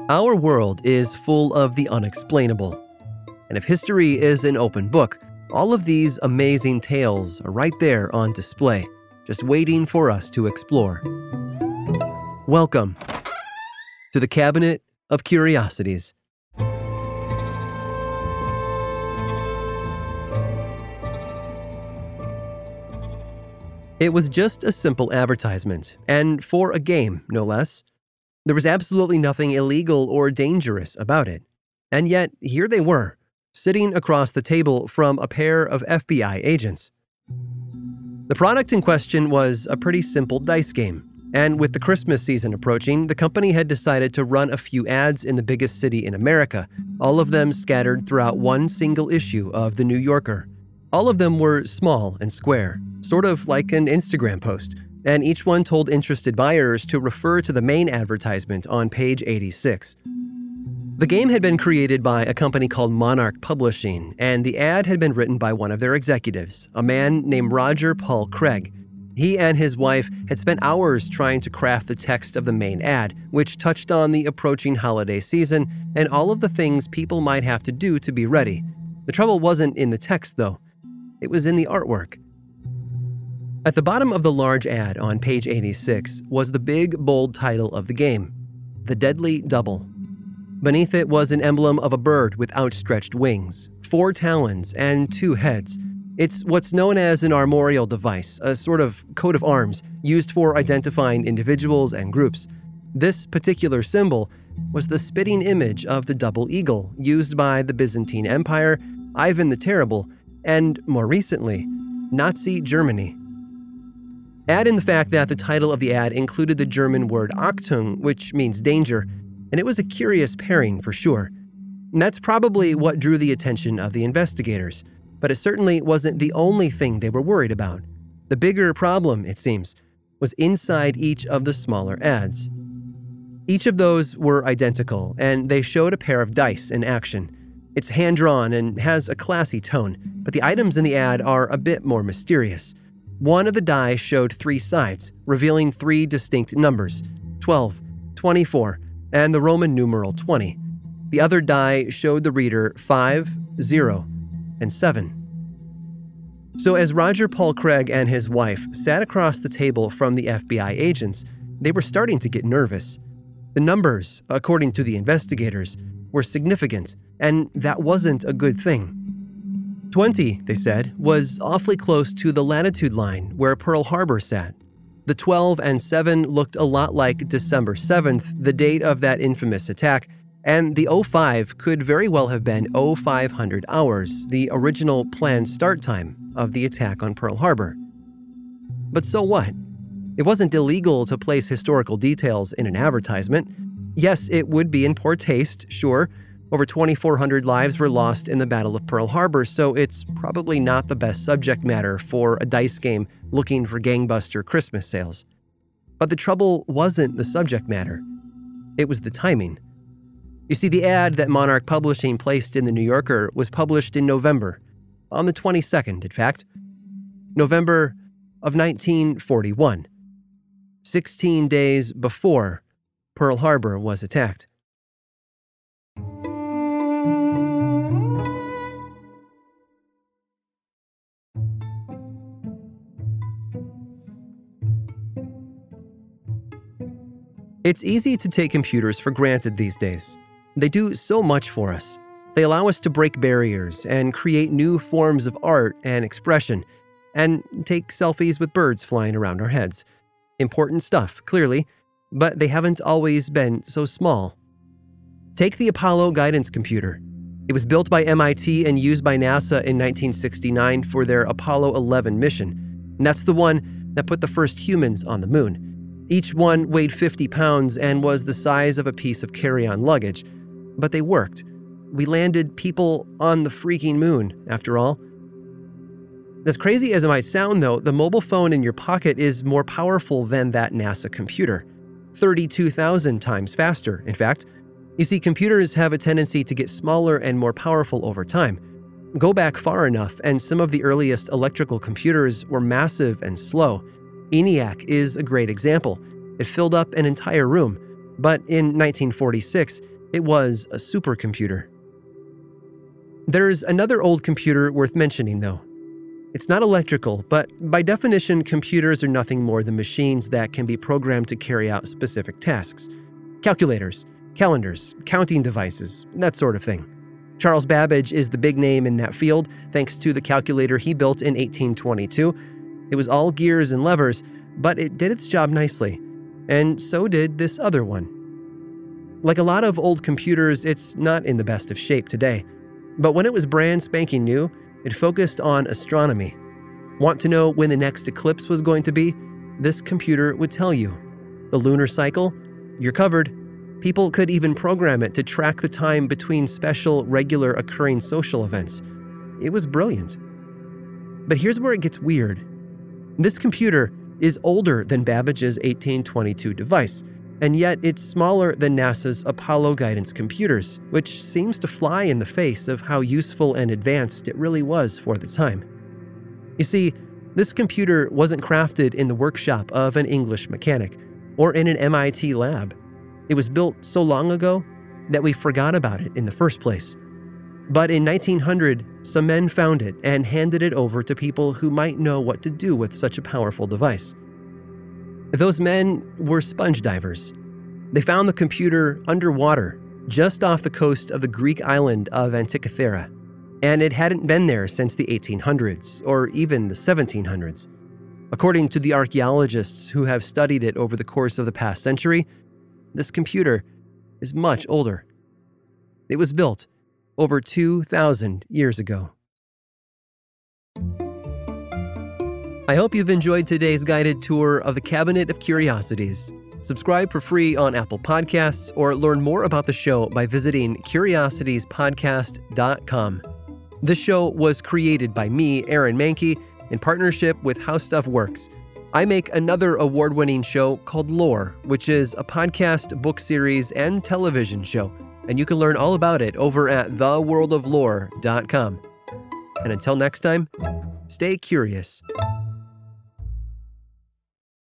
Our world is full of the unexplainable. And if history is an open book, all of these amazing tales are right there on display, just waiting for us to explore. Welcome to the Cabinet of Curiosities. It was just a simple advertisement, and for a game, no less. There was absolutely nothing illegal or dangerous about it. And yet, here they were, sitting across the table from a pair of FBI agents. The product in question was a pretty simple dice game, and with the Christmas season approaching, the company had decided to run a few ads in the biggest city in America, all of them scattered throughout one single issue of The New Yorker. All of them were small and square, sort of like an Instagram post, and each one told interested buyers to refer to the main advertisement on page 86. The game had been created by a company called Monarch Publishing, and the ad had been written by one of their executives, a man named Roger Paul Craig. He and his wife had spent hours trying to craft the text of the main ad, which touched on the approaching holiday season and all of the things people might have to do to be ready. The trouble wasn't in the text, though. It was in the artwork. At the bottom of the large ad on page 86 was the big, bold title of the game, The Deadly Double. Beneath it was an emblem of a bird with outstretched wings, 4 talons, and 2 heads. It's what's known as an armorial device, a sort of coat of arms used for identifying individuals and groups. This particular symbol was the spitting image of the double eagle used by the Byzantine Empire, Ivan the Terrible, and, more recently, Nazi Germany. Add in the fact that the title of the ad included the German word Achtung, which means danger, and it was a curious pairing for sure. And that's probably what drew the attention of the investigators, but it certainly wasn't the only thing they were worried about. The bigger problem, it seems, was inside each of the smaller ads. Each of those were identical, and they showed a pair of dice in action. It's hand-drawn and has a classy tone, but the items in the ad are a bit more mysterious. One of the die showed 3 sides, revealing 3 distinct numbers, 12, 24, and the Roman numeral 20. The other die showed the reader 5, 0, and 7. So as Roger Paul Craig and his wife sat across the table from the FBI agents, they were starting to get nervous. The numbers, according to the investigators, were significant, and that wasn't a good thing. 20, they said, was awfully close to the latitude line where Pearl Harbor sat. The 12 and 7 looked a lot like December 7th, the date of that infamous attack, and the 05 could very well have been 0500 hours, the original planned start time of the attack on Pearl Harbor. But so what? It wasn't illegal to place historical details in an advertisement. Yes, it would be in poor taste, sure. Over 2,400 lives were lost in the Battle of Pearl Harbor, so it's probably not the best subject matter for a dice game looking for gangbuster Christmas sales. But the trouble wasn't the subject matter. It was the timing. You see, the ad that Monarch Publishing placed in The New Yorker was published in November, on the 22nd, in fact. November of 1941, 16 days before Pearl Harbor was attacked. It's easy to take computers for granted these days. They do so much for us. They allow us to break barriers and create new forms of art and expression, and take selfies with birds flying around our heads. Important stuff, clearly, but they haven't always been so small. Take the Apollo guidance computer. It was built by MIT and used by NASA in 1969 for their Apollo 11 mission, and that's the one that put the first humans on the moon. Each one weighed 50 pounds and was the size of a piece of carry-on luggage. But they worked. We landed people on the freaking moon, after all. As crazy as it might sound, though, the mobile phone in your pocket is more powerful than that NASA computer. 32,000 times faster, in fact. You see, computers have a tendency to get smaller and more powerful over time. Go back far enough, and some of the earliest electrical computers were massive and slow. ENIAC is a great example. It filled up an entire room. But in 1946, It was a supercomputer. There's another old computer worth mentioning, though. It's not electrical, but by definition, computers are nothing more than machines that can be programmed to carry out specific tasks. Calculators, calendars, counting devices, that sort of thing. Charles Babbage is the big name in that field, thanks to the calculator he built in 1822. It was all gears and levers, but it did its job nicely. And so did this other one. Like a lot of old computers, it's not in the best of shape today. But when it was brand spanking new, it focused on astronomy. Want to know when the next eclipse was going to be? This computer would tell you. The lunar cycle? You're covered. People could even program it to track the time between special, regular occurring social events. It was brilliant. But here's where it gets weird. This computer is older than Babbage's 1822 device, and yet it's smaller than NASA's Apollo guidance computers, which seems to fly in the face of how useful and advanced it really was for the time. You see, this computer wasn't crafted in the workshop of an English mechanic or in an MIT lab. It was built so long ago that we forgot about it in the first place. But in 1900, some men found it and handed it over to people who might know what to do with such a powerful device. Those men were sponge divers. They found the computer underwater, just off the coast of the Greek island of Antikythera, and it hadn't been there since the 1800s or even the 1700s. According to the archaeologists who have studied it over the course of the past century, this computer is much older. It was built over 2,000 years ago. I hope you've enjoyed today's guided tour of the Cabinet of Curiosities. Subscribe for free on Apple Podcasts or learn more about the show by visiting curiositiespodcast.com. This show was created by me, Aaron Mahnke, in partnership with How Stuff Works. I make another award-winning show called Lore, which is a podcast, book series, and television show, and you can learn all about it over at theworldoflore.com. And until next time, stay curious.